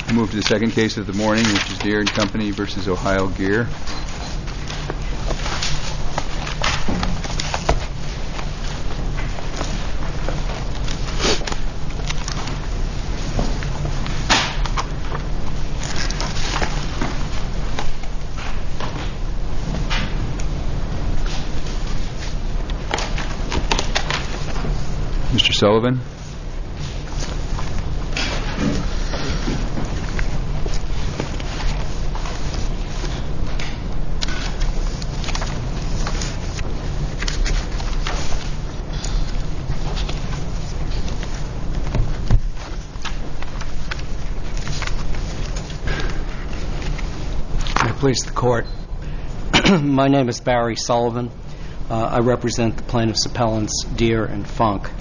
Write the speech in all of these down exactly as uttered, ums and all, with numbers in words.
We'll move to the second case of the morning, which is Deere and Company versus Ohio Gear. Mister Sullivan. Please the court. My name is Barry Sullivan. Uh, I represent the plaintiffs' appellants Deere and Funk.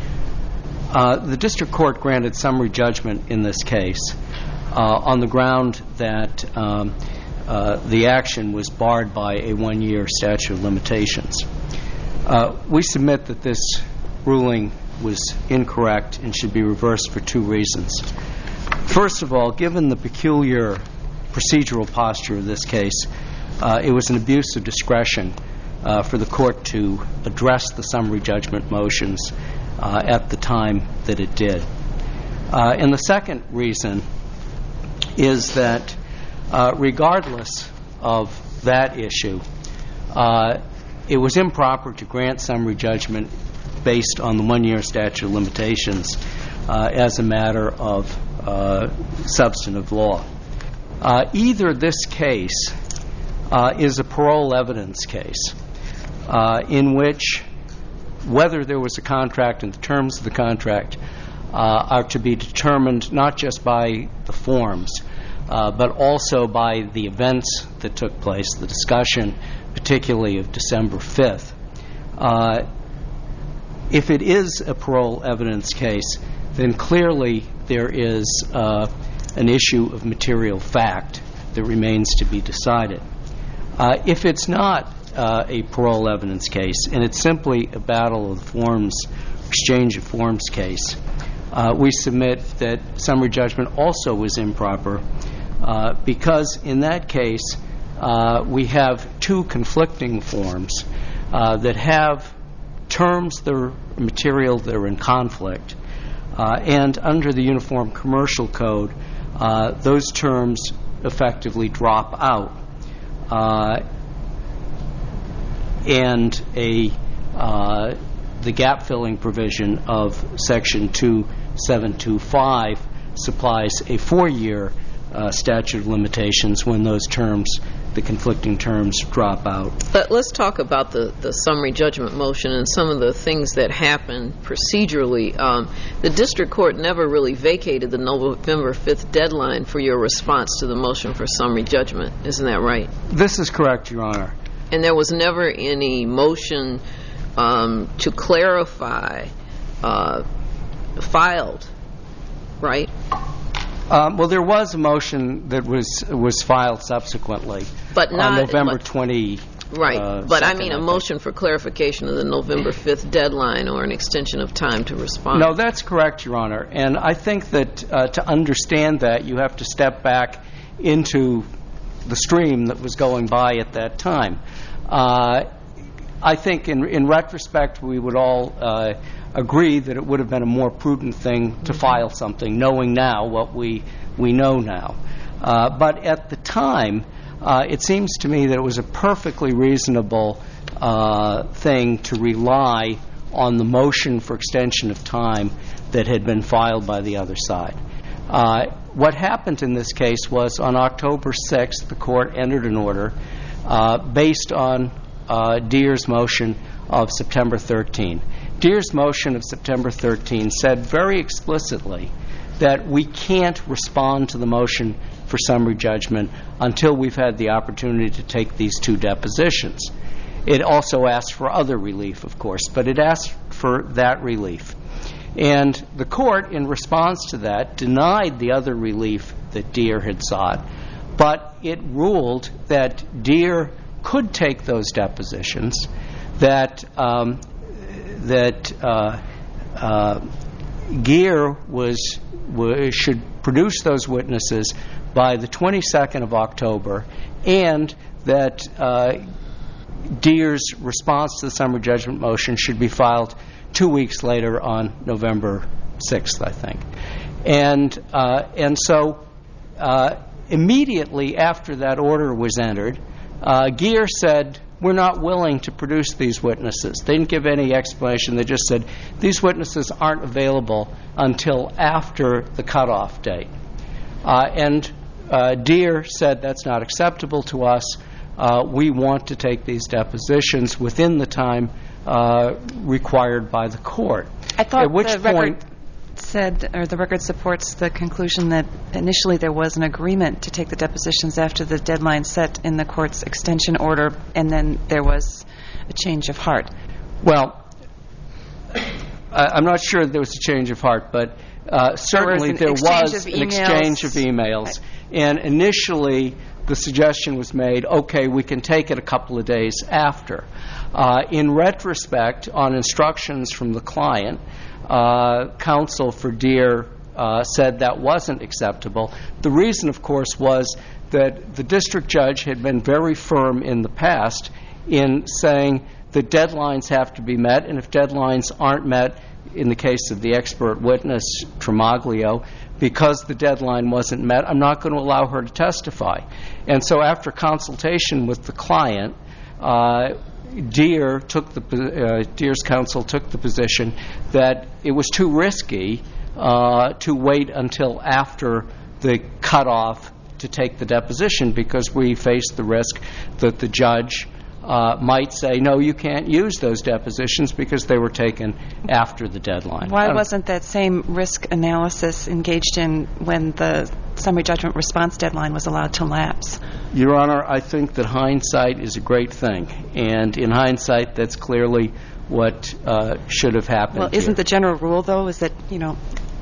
Uh, the district court granted summary judgment in this case uh, on the ground that um, uh, the action was barred by a one-year statute of limitations. Uh, we submit that this ruling was incorrect and should be reversed for two reasons. First of all, given the peculiar procedural posture of this case, uh, it was an abuse of discretion uh, for the court to address the summary judgment motions uh, at the time that it did. Uh, and the second reason is that uh, regardless of that issue, uh, it was improper to grant summary judgment based on the one-year statute of limitations uh, as a matter of uh, substantive law. Uh, either this case uh, is a parole evidence case uh, in which whether there was a contract and the terms of the contract uh, are to be determined not just by the forms uh, but also by the events that took place, the discussion particularly of December fifth. Uh, if it is a parole evidence case, then clearly there is uh, an issue of material fact that remains to be decided. Uh, if it's not uh, a parole evidence case and it's simply a battle of forms, exchange of forms case, uh, we submit that summary judgment also was improper uh, because in that case uh, we have two conflicting forms uh, that have terms that are material that are in conflict, uh, and under the Uniform Commercial Code, Uh, those terms effectively drop out, uh, and a uh, the gap filling provision of Section two seven two five supplies a four-year uh, statute of limitations when those terms, the conflicting terms, drop out. But let's talk about the, the summary judgment motion and some of the things that happened procedurally. Um, the district court never really vacated the November fifth deadline for your response to the motion for summary judgment. Isn't that right? This is correct, Your Honor. And there was never any motion um, to clarify uh, filed, right? Um, well, there was a motion that was was filed subsequently, but not on November but, twentieth. Right, uh, but second, I mean a I motion for clarification of the November fifth deadline or an extension of time to respond. No, that's correct, Your Honor. And I think that uh, to understand that, you have to step back into the stream that was going by at that time. Uh, I think in, in retrospect, we would all uh, agree that it would have been a more prudent thing to file something, knowing now what we, we know now. Uh, but at the time, uh, it seems to me that it was a perfectly reasonable uh, thing to rely on the motion for extension of time that had been filed by the other side. Uh, what happened in this case was on October sixth, the court entered an order uh, based on uh, Deere's motion of September thirteenth. Deere's motion of September thirteenth said very explicitly that we can't respond to the motion for summary judgment until we've had the opportunity to take these two depositions. It also asked for other relief, of course, but it asked for that relief. And the court, in response to that, denied the other relief that Deere had sought, but it ruled that Deere could take those depositions, that um, that uh, uh, Geer was, was should produce those witnesses by the twenty-second of October, and that uh, Deere's response to the summary judgment motion should be filed two weeks later on November sixth, I think. And uh, and so uh, immediately after that order was entered, uh, Geer said, we're not willing to produce these witnesses. They didn't give any explanation. They just said, these witnesses aren't available until after the cutoff date. Uh, and uh, Deere said, that's not acceptable to us. Uh, we want to take these depositions within the time uh, required by the court. I thought At which the point, record said, or the record supports the conclusion that initially there was an agreement to take the depositions after the deadline set in the court's extension order, and then there was a change of heart. Well, I, I'm not sure there was a change of heart, but uh, certainly there was, there was was an an exchange of emails. And initially, the suggestion was made, okay, we can take it a couple of days after. Uh, in retrospect, on instructions from the client, uh, counsel for Deere uh, said that wasn't acceptable. The reason, of course, was that the district judge had been very firm in the past in saying the deadlines have to be met, and if deadlines aren't met, in the case of the expert witness, Tremaglio, because the deadline wasn't met, I'm not going to allow her to testify. And so after consultation with the client, uh, Deere took the uh, Deere's counsel took the position that it was too risky uh, to wait until after the cutoff to take the deposition, because we faced the risk that the judge uh, might say, no, you can't use those depositions because they were taken after the deadline. Why wasn't that same risk analysis engaged in when the summary judgment response deadline was allowed to lapse? Your Honor, I think that hindsight is a great thing, and in hindsight, that's clearly what uh, should have happened. Well, isn't here. the general rule, though, is that, you know,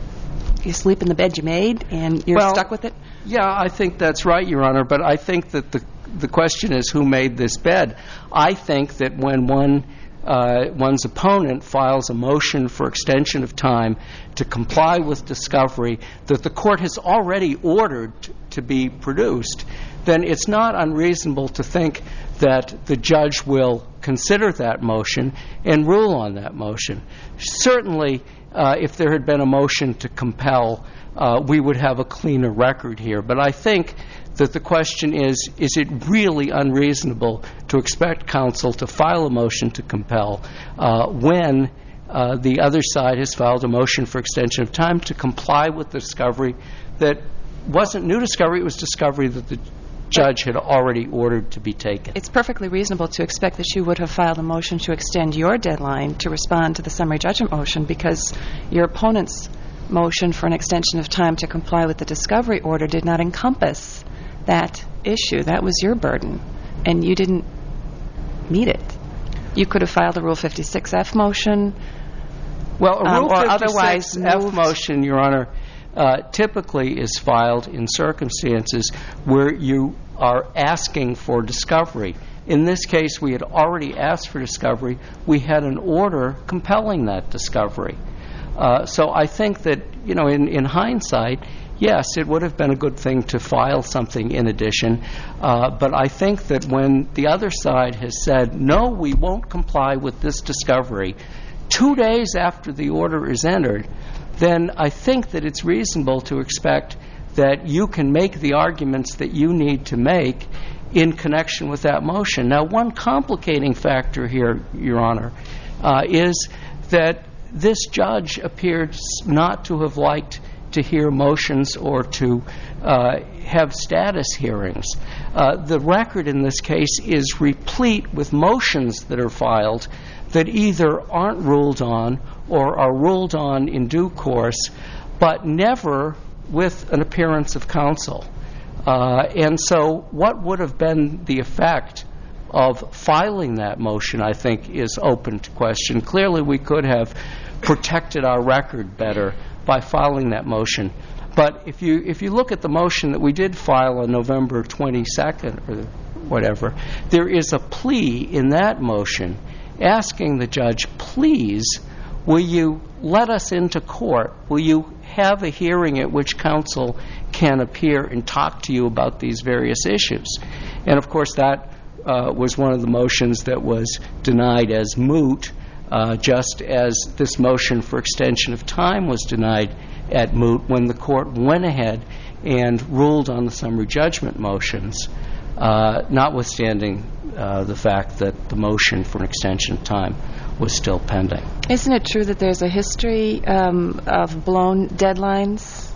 you sleep in the bed you made and you're well, stuck with it? Yeah, I think that's right, Your Honor, but I think that the the question is who made this bed. I think that when one uh, one's opponent files a motion for extension of time to comply with discovery that the court has already ordered t- to be produced, then it's not unreasonable to think that the judge will consider that motion and rule on that motion. Certainly, uh, if there had been a motion to compel, uh, we would have a cleaner record here. But I think that the question is, is it really unreasonable to expect counsel to file a motion to compel uh, when uh, the other side has filed a motion for extension of time to comply with the discovery that wasn't new discovery, it was discovery that the judge had already ordered to be taken. It's perfectly reasonable to expect that you would have filed a motion to extend your deadline to respond to the summary judgment motion, because your opponent's motion for an extension of time to comply with the discovery order did not encompass that issue. That was your burden, and you didn't meet it. You could have filed a Rule fifty-six F motion. Well, a Rule um, fifty-six F moved. motion, Your Honor, uh, typically is filed in circumstances where you are asking for discovery. In this case, we had already asked for discovery. We had an order compelling that discovery. Uh, so I think that, you know, in, in hindsight, yes, it would have been a good thing to file something in addition. Uh, but I think that when the other side has said, no, we won't comply with this discovery, two days after the order is entered, then I think that it's reasonable to expect that you can make the arguments that you need to make in connection with that motion. Now, one complicating factor here, Your Honor, uh, is that this judge appeared not to have liked to hear motions or to uh, have status hearings. Uh, the record in this case is replete with motions that are filed that either aren't ruled on or are ruled on in due course, but never with an appearance of counsel. Uh, and so what would have been the effect of filing that motion, I think, is open to question. Clearly, we could have protected our record better by filing that motion. But if you if you look at the motion that we did file on November twenty-second or whatever, there is a plea in that motion asking the judge, please will you let us into court? Will you have a hearing at which counsel can appear and talk to you about these various issues? And, of course, that uh, was one of the motions that was denied as moot, uh, just as this motion for extension of time was denied at moot when the court went ahead and ruled on the summary judgment motions, uh, notwithstanding uh, the fact that the motion for an extension of time was still pending. Isn't it true that there's a history um, of blown deadlines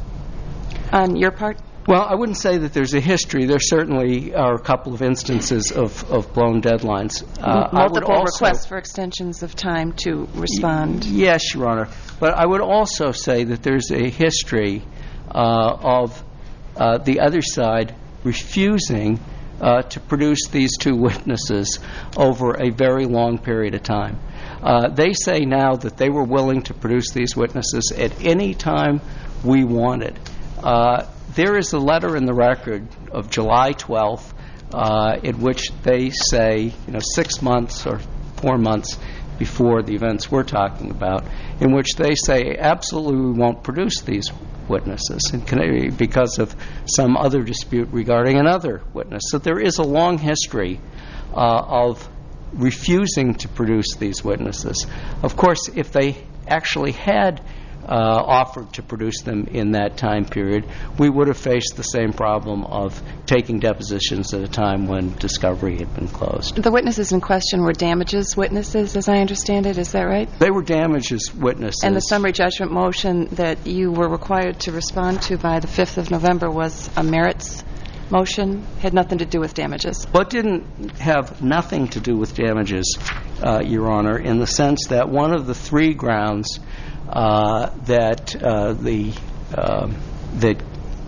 on your part? Well, I wouldn't say that there's a history. There certainly are a couple of instances of, of blown deadlines. Uh, Multiple also, requests for extensions of time to respond. Y- yes, Your Honor. But I would also say that there's a history uh, of uh, the other side refusing uh, to produce these two witnesses over a very long period of time. Uh, they say now that they were willing to produce these witnesses at any time we wanted. Uh, there is a letter in the record of July twelfth uh, in which they say, you know, six months or four months before the events we're talking about, in which they say absolutely we won't produce these witnesses in Canada because of some other dispute regarding another witness. So there is a long history uh, of refusing to produce these witnesses. Of course, if they actually had uh, offered to produce them in that time period, we would have faced the same problem of taking depositions at a time when discovery had been closed. The witnesses in question were damages witnesses, as I understand it. Is that right? They were damages witnesses. And the summary judgment motion that you were required to respond to by the fifth of November was a merits motion, had nothing to do with damages. Well, it didn't have nothing to do with damages, uh, Your Honor, in the sense that one of the three grounds uh, that uh, the uh, that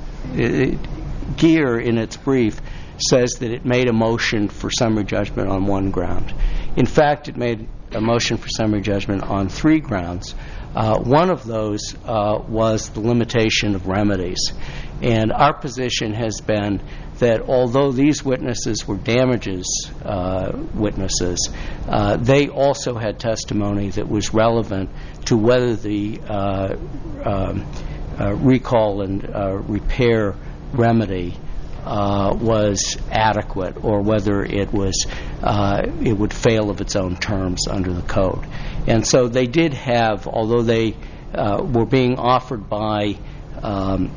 it, Gear in its brief says that it made a motion for summary judgment on one ground. In fact, it made a motion for summary judgment on three grounds. Uh, one of those uh, was the limitation of remedies. And our position has been that although these witnesses were damages uh, witnesses, uh, they also had testimony that was relevant to whether the uh, um, uh, recall and uh, repair remedy uh, was adequate, or whether it was uh, it would fail of its own terms under the code. And so they did have, although they uh, were being offered by um,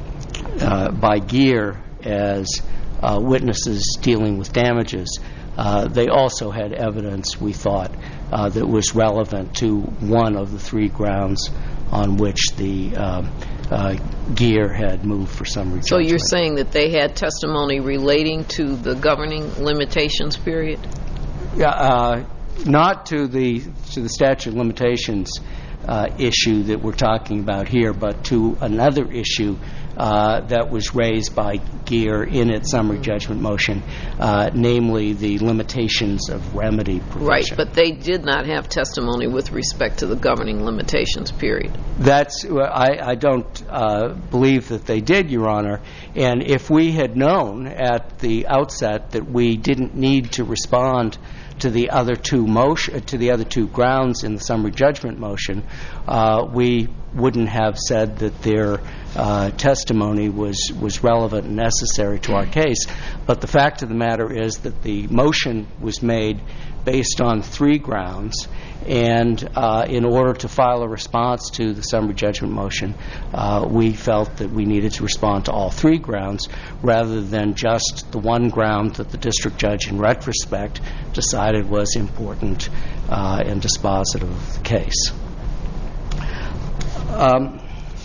uh, by Gear as uh, witnesses dealing with damages, uh, they also had evidence, we thought, uh, that was relevant to one of the three grounds on which the um, uh, Gear had moved for summary judgment. So you're saying that they had testimony relating to the governing limitations period? Yeah, uh, not to the to the statute of limitations uh, issue that we're talking about here, but to another issue uh, that was raised by Gear in its summary judgment motion, uh, namely the limitations of remedy provision. Right, but they did not have testimony with respect to the governing limitations period. That's I, I don't uh, believe that they did, Your Honor. And if we had known at the outset that we didn't need to respond to the other two motion, to the other two grounds in the summary judgment motion, uh, we wouldn't have said that their uh, testimony was was relevant and necessary to our case. But the fact of the matter is that the motion was made based on three grounds, and uh, in order to file a response to the summary judgment motion, uh, we felt that we needed to respond to all three grounds rather than just the one ground that the district judge in retrospect decided was important uh, and dispositive of the case. Um,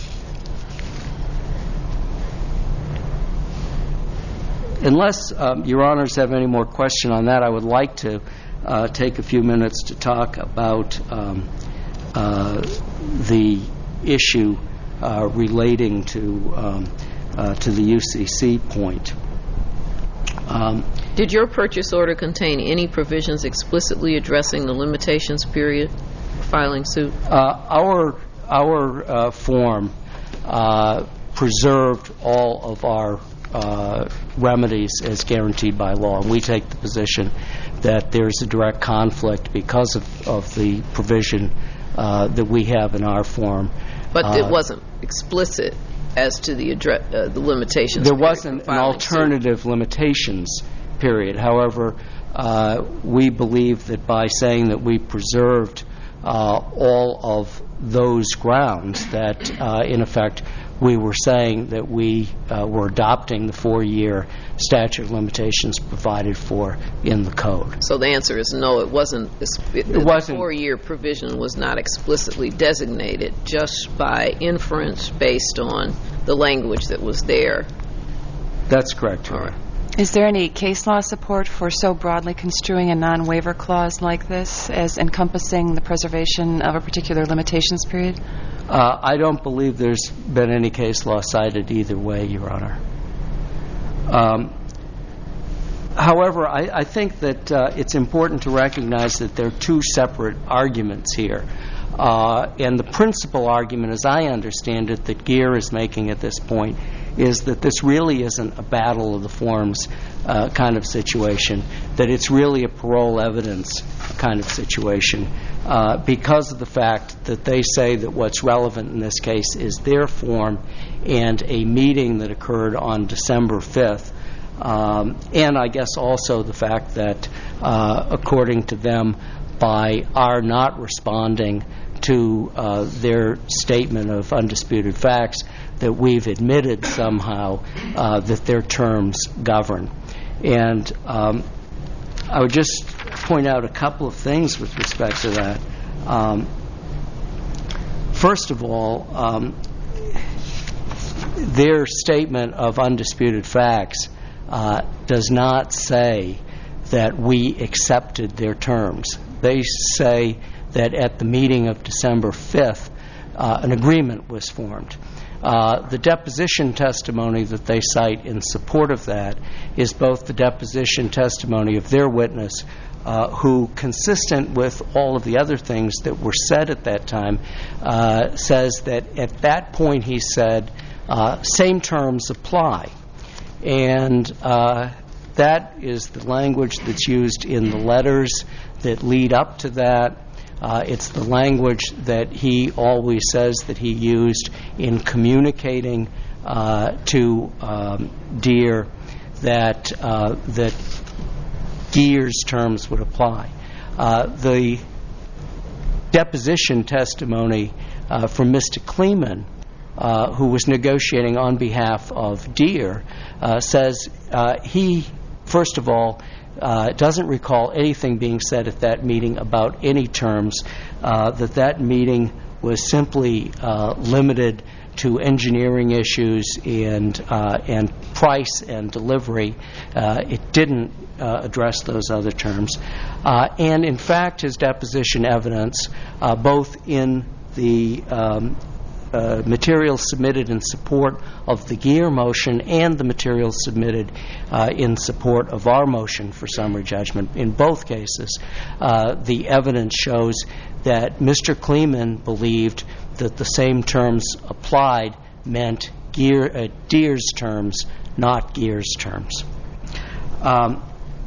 unless um, Your Honors have any more question on that, I would like to uh, take a few minutes to talk about um, uh, the issue uh, relating to um, uh, to the U C C point. Um, Did your purchase order contain any provisions explicitly addressing the limitations period for filing suit? Uh, our our uh, form uh, preserved all of our uh, remedies as guaranteed by law, and we take the position that there is a direct conflict because of, of the provision uh, that we have in our form. But Uh, it wasn't explicit as to the address, uh, the limitations. There period wasn't for an filing suit. alternative limitations period. However, uh, we believe that by saying that we preserved uh, all of those grounds, that uh, in effect we were saying that we uh, were adopting the four-year statute of limitations provided for in the code. So the answer is no, it wasn't. It, It wasn't. The four-year provision was not explicitly designated, just by inference based on the language that was there. That's correct, Your All Honor. right. Is there any case law support for so broadly construing a non-waiver clause like this as encompassing the preservation of a particular limitations period? Uh, I don't believe there's been any case law cited either way, Your Honor. Um, however, I, I think that uh, it's important to recognize that there are two separate arguments here. Uh, and the principal argument, as I understand it, that Geer is making at this point is that this really isn't a battle of the forms uh, kind of situation, that it's really a parole evidence kind of situation uh, because of the fact that they say that what's relevant in this case is their form and a meeting that occurred on December fifth. Um, and I guess also the fact that, uh, according to them, by our not responding to uh, their statement of undisputed facts, that we've admitted somehow uh, that their terms govern. And um, I would just point out a couple of things with respect to that. Um, first of all, um, their statement of undisputed facts uh, does not say that we accepted their terms. They say that at the meeting of December fifth, uh, an agreement was formed. Uh, the deposition testimony that they cite in support of that is both the deposition testimony of their witness, uh, who, consistent with all of the other things that were said at that time, uh, says that at that point he said, uh, same terms apply. And uh, that is the language that's used in the letters that lead up to that. Uh, it's the language that he always says that he used in communicating uh, to um, Deere that uh, that Geer's terms would apply. Uh, the deposition testimony uh, from Mister Kleeman, uh, who was negotiating on behalf of Deere, uh, says uh, he, first of all, Uh, doesn't recall anything being said at that meeting about any terms, uh, that that meeting was simply uh, limited to engineering issues and uh, and price and delivery. Uh, it didn't uh, address those other terms. Uh, and in fact, his deposition evidence, uh, both in the um, Uh, materials submitted in support of the Geer motion and the materials submitted uh, in support of our motion for summary judgment. In both cases, uh, the evidence shows that Mister Kleeman believed that the same terms applied meant Geer, uh, Deere's terms, not Geer's terms. Um,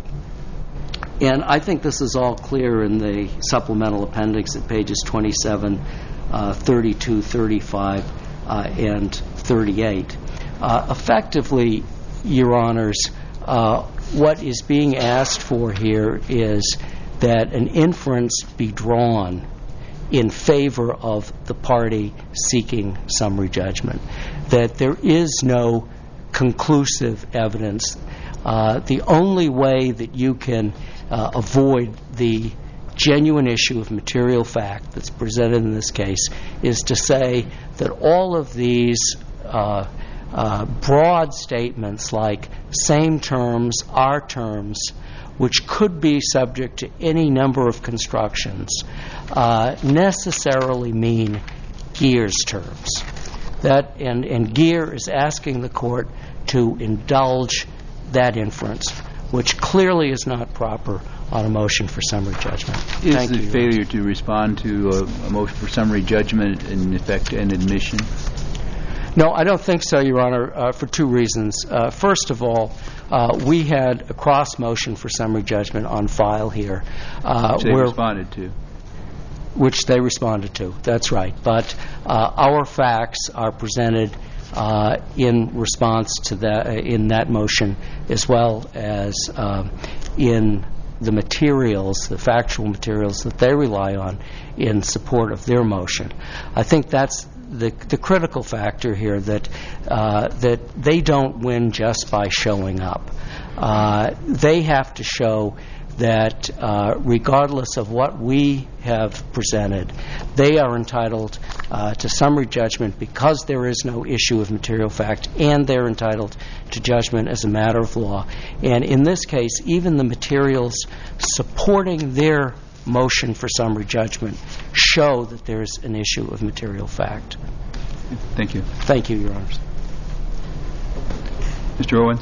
and I think this is all clear in the supplemental appendix at pages twenty-seven, Uh, thirty-two, thirty-five, uh, and thirty-eight. Uh, effectively, Your Honors, uh, what is being asked for here is that an inference be drawn in favor of the party seeking summary judgment, that there is no conclusive evidence. Uh, the only way that you can uh, avoid the genuine issue of material fact that's presented in this case is to say that all of these uh, uh, broad statements like same terms, our terms, which could be subject to any number of constructions, uh, necessarily mean Geer's terms. That and, and Geer is asking the court to indulge that inference, which clearly is not proper on a motion for summary judgment. Is Thank the you, failure to respond to a, a motion for summary judgment in effect an admission? No, I don't think so, Your Honor, uh, for two reasons. Uh, first of all, uh, we had a cross motion for summary judgment on file here. Uh, Which they where, responded to. which they responded to. That's right. But uh, our facts are presented uh, in response to that, uh, in that motion, as well as um, in the materials, the factual materials that they rely on in support of their motion. I think that's the, the critical factor here, that uh, that they don't win just by showing up. Uh, they have to show that uh, regardless of what we have presented, they are entitled uh, to summary judgment because there is no issue of material fact, and they're entitled to judgment as a matter of law. And in this case, even the materials supporting their motion for summary judgment show that there is an issue of material fact. Thank you. Thank you, Your Honors. Mister Owens?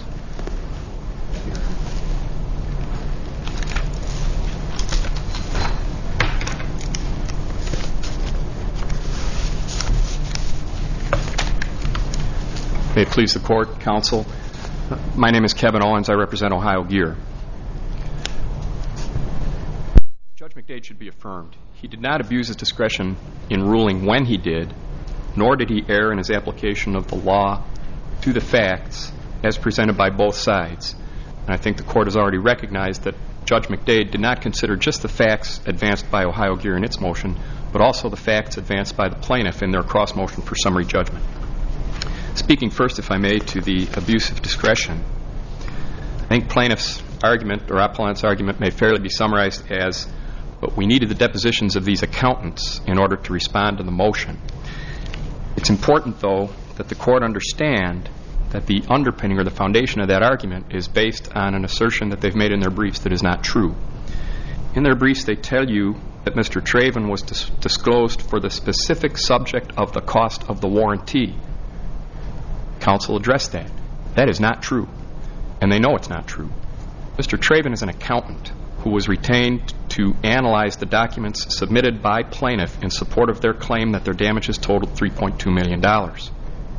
May it please the Court, Counsel. My name is Kevin Owens. I represent Ohio Gear. Judge McDade should be affirmed. He did not abuse his discretion in ruling when he did, nor did he err in his application of the law to the facts as presented by both sides. And I think the Court has already recognized that Judge McDade did not consider just the facts advanced by Ohio Gear in its motion, but also the facts advanced by the plaintiff in their cross motion for summary judgment. Speaking first, if I may, to the abuse of discretion, I think plaintiff's argument or appellant's argument may fairly be summarized as, but we needed the depositions of these accountants in order to respond to the motion. It's important, though, that the Court understand that the underpinning or the foundation of that argument is based on an assertion that they've made in their briefs that is not true. In their briefs, they tell you that Mister Traven was dis- disclosed for the specific subject of the cost of the warranty. Counsel addressed that. That is not true, and they know it's not true. Mister Traven is an accountant who was retained to analyze the documents submitted by plaintiff in support of their claim that their damages totaled three point two million dollars.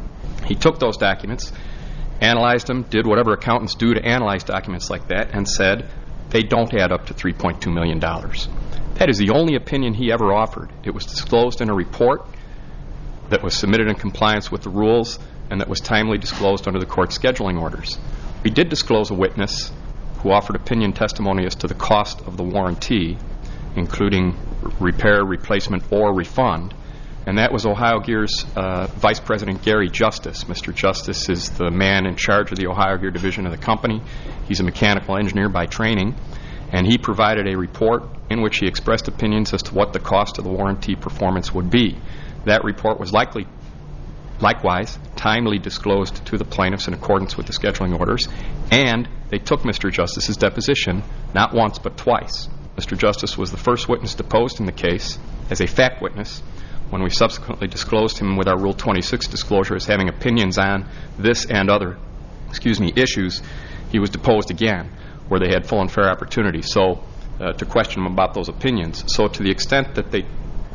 He took those documents, analyzed them, did whatever accountants do to analyze documents like that, and said they don't add up to three point two million dollars. That is the only opinion he ever offered. It was disclosed in a report that was submitted in compliance with the rules and that was timely disclosed under the Court's scheduling orders. We did disclose a witness who offered opinion testimony as to the cost of the warranty, including repair, replacement, or refund, and that was Ohio Gear's uh, Vice President Gary Justice. Mister Justice is the man in charge of the Ohio Gear division of the company. He's a mechanical engineer by training, and he provided a report in which he expressed opinions as to what the cost of the warranty performance would be. That report was likely Likewise, timely disclosed to the plaintiffs in accordance with the scheduling orders, and they took Mister Justice's deposition not once but twice. Mister Justice was the first witness deposed in the case as a fact witness. When we subsequently disclosed him with our Rule twenty-six disclosure as having opinions on this and other, excuse me, issues, he was deposed again, where they had full and fair opportunity. So, uh, to question him about those opinions. So, to the extent that they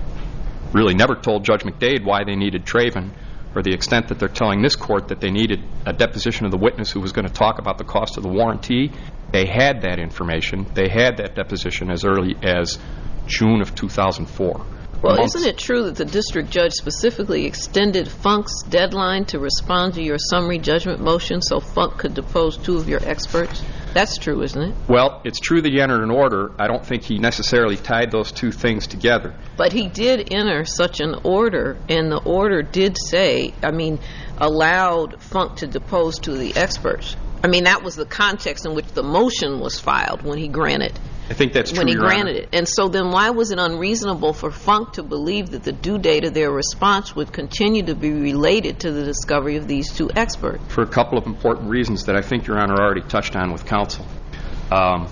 really never told Judge McDade why they needed Traven, or the extent that they're telling this Court that they needed a deposition of the witness who was going to talk about the cost of the warranty, they had that information. They had that deposition as early as June of two thousand four. Well, Months. Isn't it true that the district judge specifically extended Funk's deadline to respond to your summary judgment motion so Funk could depose two of your experts? That's true, isn't it? Well, it's true that he entered an order. I don't think he necessarily tied those two things together. But he did enter such an order, and the order did say, I mean, allowed Funk to depose two of the experts. I mean, that was the context in which the motion was filed when he granted I think that's true, when he Your granted Honor. it. And so then why was it unreasonable for Funk to believe that the due date of their response would continue to be related to the discovery of these two experts? For a couple of important reasons that I think Your Honor already touched on with counsel. Um,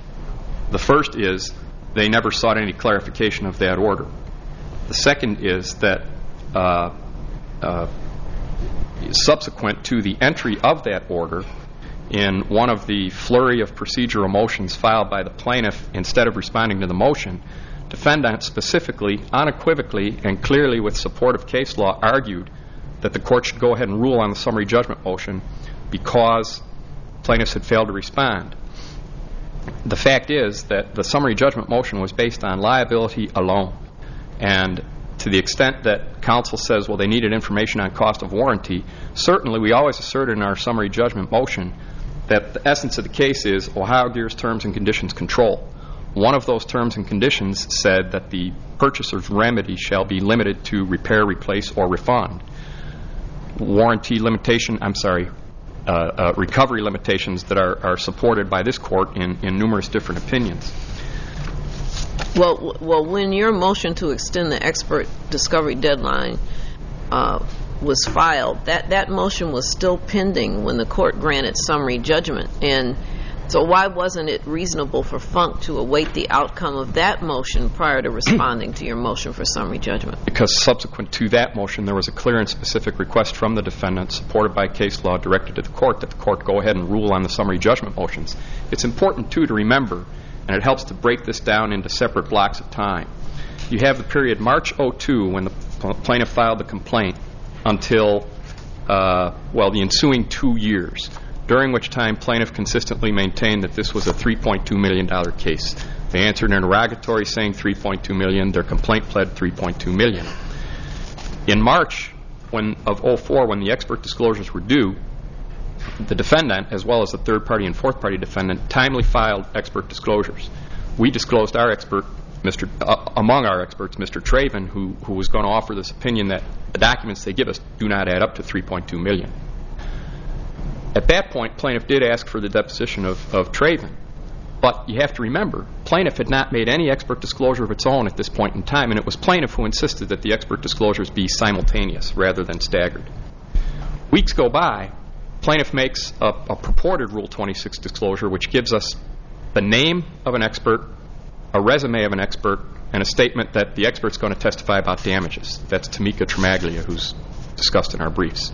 the first is they never sought any clarification of that order. The second is that uh, uh, subsequent to the entry of that order, in one of the flurry of procedural motions filed by the plaintiff, instead of responding to the motion, defendant specifically, unequivocally, and clearly with support of case law argued that the Court should go ahead and rule on the summary judgment motion because plaintiffs had failed to respond. The fact is that the summary judgment motion was based on liability alone. And to the extent that counsel says, well, they needed information on cost of warranty, certainly we always asserted in our summary judgment motion that the essence of the case is Ohio Gear's terms and conditions control. One of those terms and conditions said that the purchaser's remedy shall be limited to repair, replace, or refund. Warranty limitation, I'm sorry, uh, uh, recovery limitations that are, are supported by this court in, in numerous different opinions. Well, well, when your motion to extend the expert discovery deadline uh, was filed, that, that motion was still pending when the court granted summary judgment. And so why wasn't it reasonable for Funk to await the outcome of that motion prior to responding to your motion for summary judgment? Because subsequent to that motion, there was a clear and specific request from the defendant, supported by case law, directed to the court that the court go ahead and rule on the summary judgment motions. It's important, too, to remember, and it helps to break this down into separate blocks of time. You have the period March oh two, when the plaintiff filed the complaint, until, uh, well, the ensuing two years, during which time plaintiff consistently maintained that this was a three point two million dollars case. They answered an interrogatory saying three point two million dollars. Their complaint pled three point two million dollars. In March when, of oh four, when the expert disclosures were due, the defendant, as well as the third-party and fourth-party defendant, timely filed expert disclosures. We disclosed our expert, Mister Uh, among our experts, Mister Traven, who, who was going to offer this opinion that the documents they give us do not add up to three point two million dollars. At that point, plaintiff did ask for the deposition of, of Traven. But you have to remember, plaintiff had not made any expert disclosure of its own at this point in time, and it was plaintiff who insisted that the expert disclosures be simultaneous rather than staggered. Weeks go by, plaintiff makes a, a purported Rule twenty-six disclosure, which gives us the name of an expert, a resume of an expert, and a statement that the expert's going to testify about damages. That's Tamika Tremaglia, who's discussed in our briefs.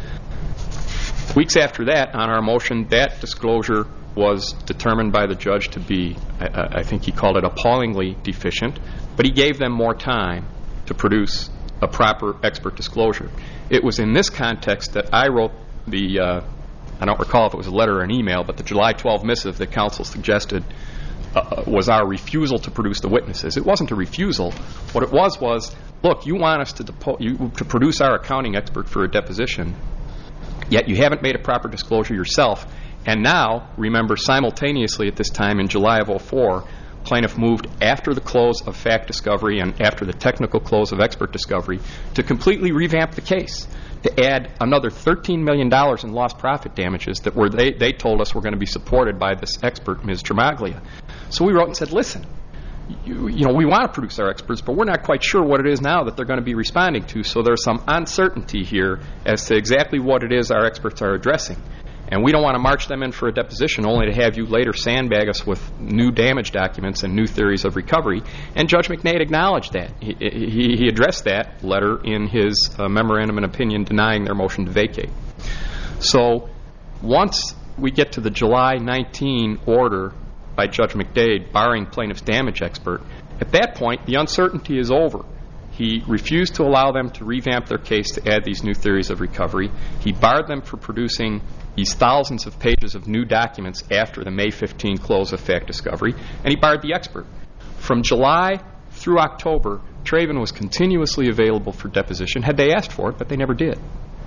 Weeks after that, on our motion, that disclosure was determined by the judge to be, I, I think he called it appallingly deficient, but he gave them more time to produce a proper expert disclosure. It was in this context that I wrote the, uh, I don't recall if it was a letter or an email, but the July twelfth missive that counsel suggested uh, was our refusal to produce the witnesses. It wasn't a refusal. What it was was, look, you want us to, depo- you, to produce our accounting expert for a deposition, yet you haven't made a proper disclosure yourself. And now, remember, simultaneously at this time in July of oh four, plaintiff moved after the close of fact discovery and after the technical close of expert discovery to completely revamp the case, to add another thirteen million dollars in lost profit damages that were they, they told us were going to be supported by this expert, Miz Tremaglia. So we wrote and said, listen, you, you know, we want to produce our experts, but we're not quite sure what it is now that they're going to be responding to, so there's some uncertainty here as to exactly what it is our experts are addressing. And we don't want to march them in for a deposition only to have you later sandbag us with new damage documents and new theories of recovery. And Judge McNade acknowledged that. He, he, he addressed that letter in his uh, memorandum and opinion denying their motion to vacate. So once we get to the July nineteenth order by Judge McDade barring plaintiff's damage expert, at that point the uncertainty is over. He refused to allow them to revamp their case to add these new theories of recovery. He barred them from producing these thousands of pages of new documents after the May fifteenth close of fact discovery, and he barred the expert. From July through October, Traven was continuously available for deposition, had they asked for it, but they never did.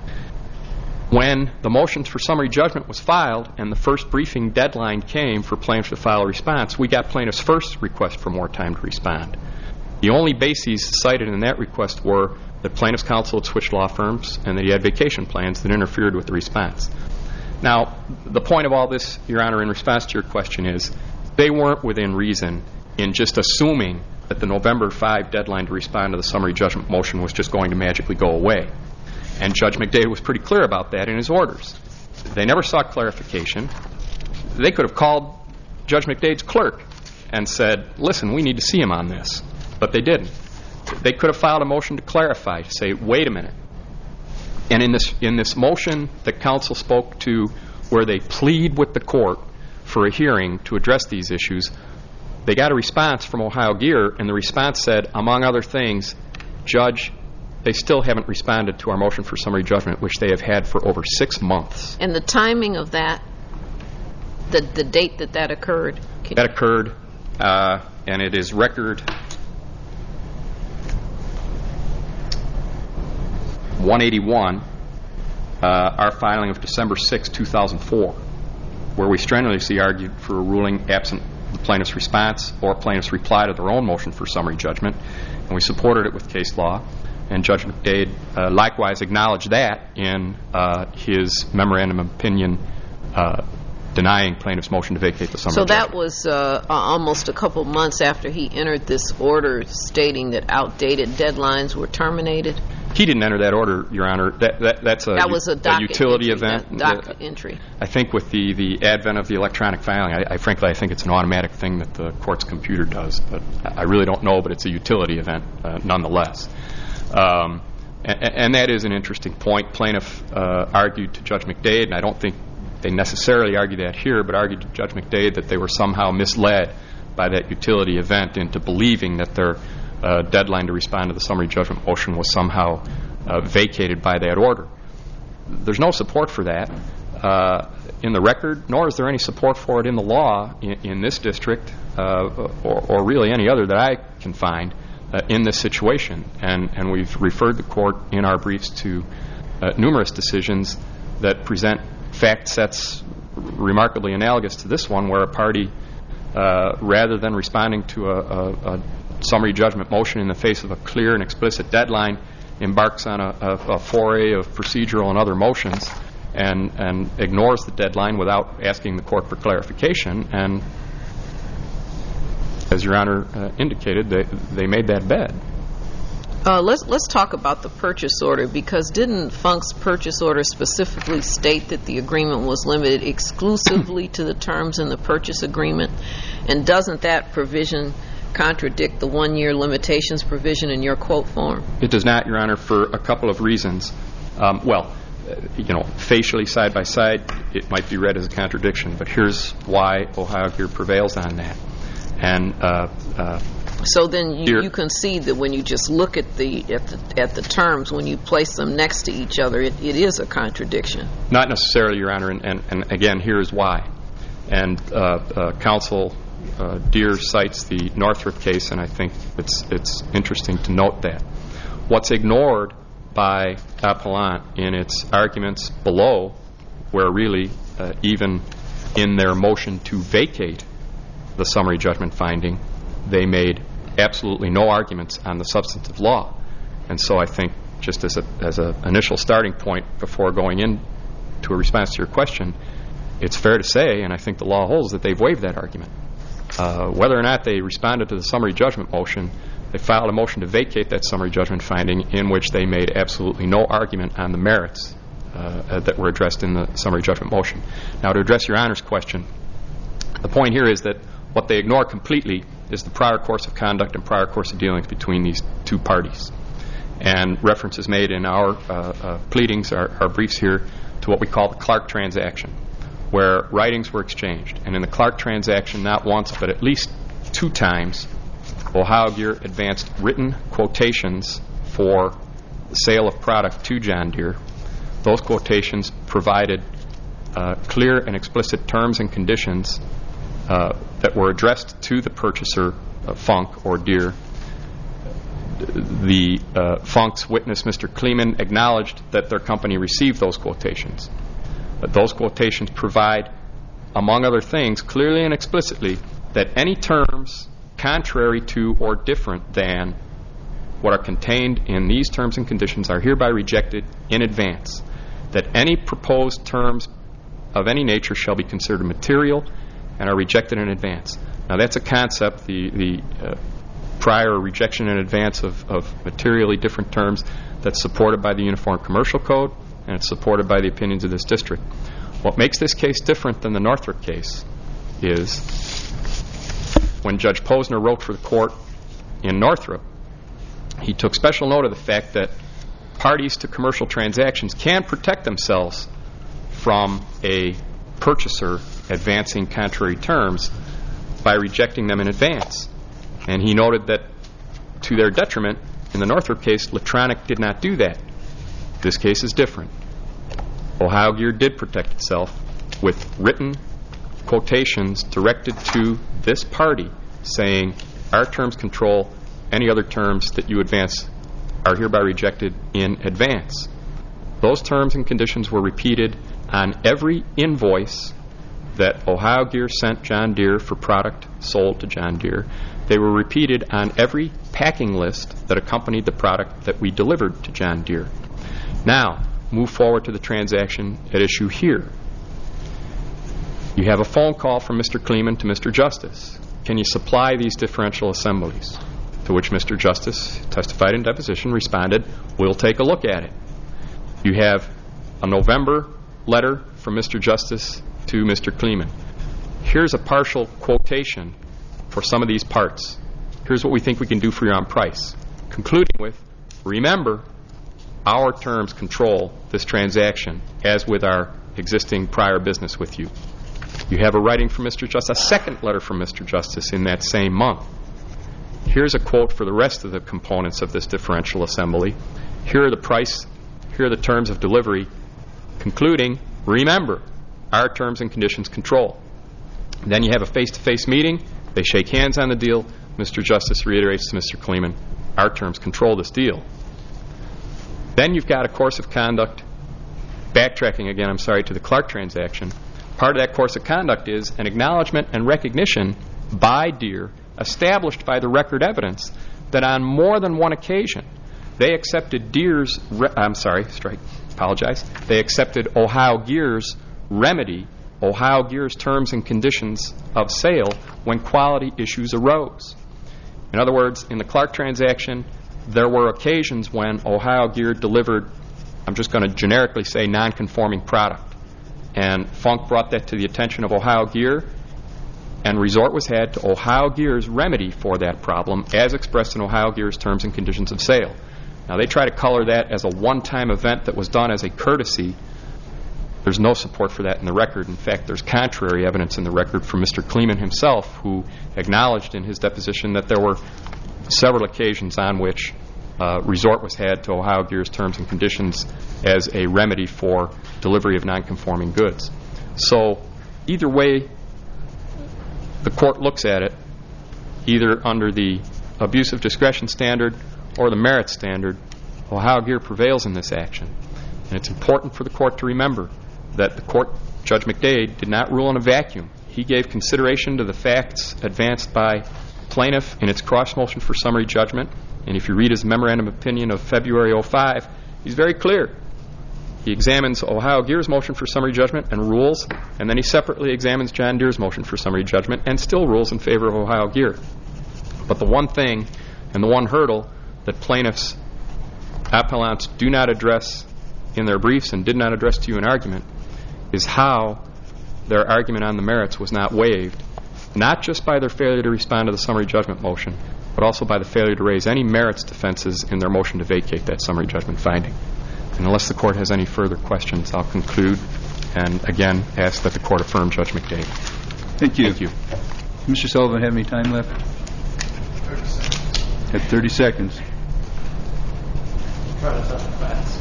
When the motions for summary judgment was filed and the first briefing deadline came for plaintiffs to file a response, we got plaintiff's first request for more time to respond. The only bases cited in that request were that plaintiff's counsel had switched law firms and that he had vacation plans that interfered with the response. Now, the point of all this, Your Honor, in response to your question is they weren't within reason in just assuming that the November fifth deadline to respond to the summary judgment motion was just going to magically go away. And Judge McDade was pretty clear about that in his orders. They never sought clarification. They could have called Judge McDade's clerk and said, listen, we need to see him on this. But they didn't. They could have filed a motion to clarify, to say, wait a minute. And in this in this motion that counsel spoke to where they plead with the court for a hearing to address these issues, they got a response from Ohio Gear, and the response said, among other things, Judge, they still haven't responded to our motion for summary judgment, which they have had for over six months. And the timing of that, the, the date that that occurred? That occurred, uh, and it is record one eighty-one, uh, our filing of December sixth, two thousand four, where we strenuously argued for a ruling absent the plaintiff's response or plaintiff's reply to their own motion for summary judgment, and we supported it with case law. And Judge McDade uh, likewise acknowledged that in uh, his memorandum of opinion uh, denying plaintiff's motion to vacate the summary So judgment. that was uh, almost a couple months after he entered this order stating that outdated deadlines were terminated? He didn't enter that order, Your Honor. That, that, that's a, that was a, a utility entry, event. Docket entry. I think with the, the advent of the electronic filing, I, I frankly I think it's an automatic thing that the court's computer does. But I really don't know, but it's a utility event uh, nonetheless. Um, and, and that is an interesting point. Plaintiff uh, argued to Judge McDade, and I don't think they necessarily argue that here, but argued to Judge McDade that they were somehow misled by that utility event into believing that their uh, deadline to respond to the summary judgment motion was somehow uh, vacated by that order. There's no support for that uh, in the record, nor is there any support for it in the law in, in this district uh, or, or really any other that I can find uh, in this situation. And, and we've referred the court in our briefs to uh, numerous decisions that present fact sets remarkably analogous to this one, where a party, uh, rather than responding to a, a, a summary judgment motion in the face of a clear and explicit deadline, embarks on a, a, a foray of procedural and other motions and, and ignores the deadline without asking the court for clarification. And as Your Honor uh, indicated, they, they made that bed. Uh, let's let's talk about the purchase order, because didn't Funk's purchase order specifically state that the agreement was limited exclusively to the terms in the purchase agreement? And doesn't that provision contradict the one-year limitations provision in your quote form? It does not, Your Honor, for a couple of reasons. Um, well, uh, you know, facially side by side, it might be read as a contradiction, but here's why Ohio Gear prevails on that. And uh, uh, So then you, Here. you concede that when you just look at the at the at the terms, when you place them next to each other, it, it is a contradiction. Not necessarily, Your Honor, and, and, and again, here is why. And uh, uh, counsel uh, Deere cites the Northrop case, and I think it's it's interesting to note that. What's ignored by Appellant in its arguments below, where really uh, even in their motion to vacate the summary judgment finding, they made absolutely no arguments on the substantive law. And so I think, just as a as an initial starting point before going in to a response to your question, it's fair to say, and I think the law holds, that they've waived that argument. Uh, whether or not they responded to the summary judgment motion, they filed a motion to vacate that summary judgment finding in which they made absolutely no argument on the merits uh, that were addressed in the summary judgment motion. Now, to address Your Honor's question, the point here is that what they ignore completely is the prior course of conduct and prior course of dealings between these two parties. And reference is made in our uh, uh, pleadings, our, our briefs here, to what we call the Clark transaction, where writings were exchanged. And in the Clark transaction, not once, but at least two times, Ohio Gear advanced written quotations for the sale of product to John Deere. Those quotations provided uh, clear and explicit terms and conditions Uh, that were addressed to the purchaser, uh, Funk or Deere. The uh, Funk's witness, Mister Kleeman, acknowledged that their company received those quotations. But those quotations provide, among other things, clearly and explicitly, that any terms contrary to or different than what are contained in these terms and conditions are hereby rejected in advance. That any proposed terms of any nature shall be considered material and are rejected in advance. Now, that's a concept, the, the uh, prior rejection in advance of, of materially different terms, that's supported by the Uniform Commercial Code, and it's supported by the opinions of this district. What makes this case different than the Northrop case is when Judge Posner wrote for the court in Northrop, he took special note of the fact that parties to commercial transactions can protect themselves from a purchaser advancing contrary terms by rejecting them in advance. And he noted that, to their detriment, in the Northrop case, Latronic did not do that. This case is different. Ohio Gear did protect itself with written quotations directed to this party saying, our terms control any other terms that you advance are hereby rejected in advance. Those terms and conditions were repeated on every invoice that Ohio Gear sent John Deere for product sold to John Deere. They were repeated on every packing list that accompanied the product that we delivered to John Deere. Now, move forward to the transaction at issue here. You have a phone call from Mister Kleeman to Mister Justice. Can you supply these differential assemblies? To which Mister Justice testified in deposition, responded, we'll take a look at it. You have a November letter from Mister Justice to Mister Kleeman. Here's a partial quotation for some of these parts. Here's what we think we can do for you on price. Concluding with, remember, our terms control this transaction, as with our existing prior business with you. You have a writing from Mister Justice, a second letter from Mister Justice in that same month. Here's a quote for the rest of the components of this differential assembly. Here are the price, here are the terms of delivery, concluding, remember, our terms and conditions control. Then you have a face-to-face meeting. They shake hands on the deal. Mister Justice reiterates to Mister Kleeman, our terms control this deal. Then you've got a course of conduct, backtracking again, I'm sorry, to the Clark transaction. Part of that course of conduct is an acknowledgement and recognition by Deere, established by the record evidence, that on more than one occasion they accepted Deere's, re- I'm sorry, strike, apologize, they accepted Ohio Gear's remedy, Ohio Gear's terms and conditions of sale when quality issues arose. In other words, in the Clark transaction, there were occasions when Ohio Gear delivered, I'm just going to generically say, non-conforming product. And Funk brought that to the attention of Ohio Gear, and resort was had to Ohio Gear's remedy for that problem as expressed in Ohio Gear's terms and conditions of sale. Now, they try to color that as a one-time event that was done as a courtesy. There's no support for that in the record. In fact, there's contrary evidence in the record from Mister Kleeman himself, who acknowledged in his deposition that there were several occasions on which uh, resort was had to Ohio Gear's terms and conditions as a remedy for delivery of non-conforming goods. So either way the court looks at it, either under the abuse of discretion standard or the merit standard, Ohio Gear prevails in this action. And it's important for the court to remember that the court, Judge McDade, did not rule in a vacuum. He gave consideration to the facts advanced by plaintiff in its cross motion for summary judgment. And if you read his memorandum of opinion of February oh five, he's very clear. He examines Ohio Gear's motion for summary judgment and rules, and then he separately examines John Deere's motion for summary judgment and still rules in favor of Ohio Gear. But the one thing and the one hurdle that plaintiffs' appellants do not address in their briefs and did not address to you in argument is how their argument on the merits was not waived, not just by their failure to respond to the summary judgment motion, but also by the failure to raise any merits defenses in their motion to vacate that summary judgment finding. And unless the court has any further questions, I'll conclude and again ask that the court affirm Judge McDade. Thank you. Thank you. Mister Sullivan, have any time left? thirty seconds. Have thirty seconds. Try to talk fast.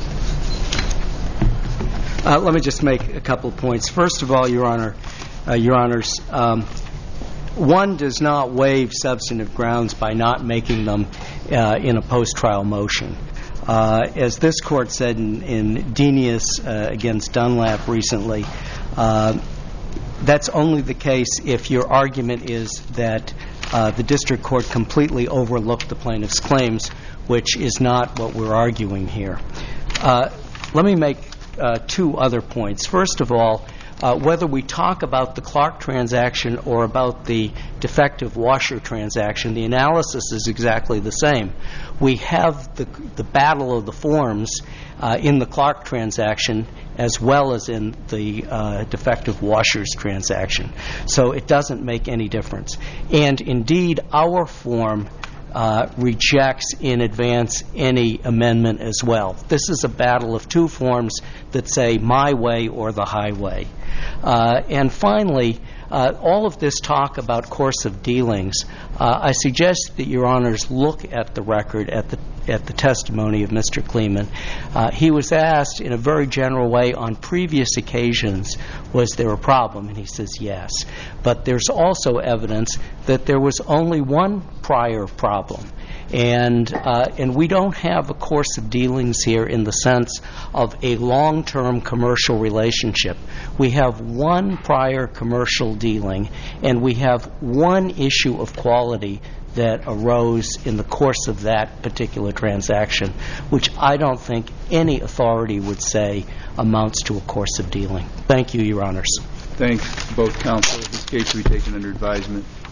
Uh, let me just make a couple of points. First of all, Your Honor, uh, Your Honors, um, one does not waive substantive grounds by not making them uh, in a post-trial motion. Uh, as this court said in, in Denius uh, against Dunlap recently, uh, that's only the case if your argument is that uh, the district court completely overlooked the plaintiff's claims, which is not what we're arguing here. Uh, let me make uh, two other points. First of all, uh, whether we talk about the Clark transaction or about the defective washer transaction, the analysis is exactly the same. We have the, the battle of the forms uh, in the Clark transaction as well as in the uh, defective washers transaction. So it doesn't make any difference. And indeed, our form Uh, rejects in advance any amendment as well. This is a battle of two forms that say my way or the highway. Uh, and finally, uh, all of this talk about course of dealings, uh, I suggest that Your Honors look at the record, at the at the testimony of Mister Kleeman. Uh, he was asked in a very general way on previous occasions, was there a problem? And he says yes. But there's also evidence that there was only one prior problem. And, uh, and we don't have a course of dealings here in the sense of a long-term commercial relationship. We have one prior commercial dealing, and we have one issue of quality that arose in the course of that particular transaction, which I don't think any authority would say amounts to a course of dealing. Thank you, Your Honors. Thanks to both counsel. This case will be taken under advisement.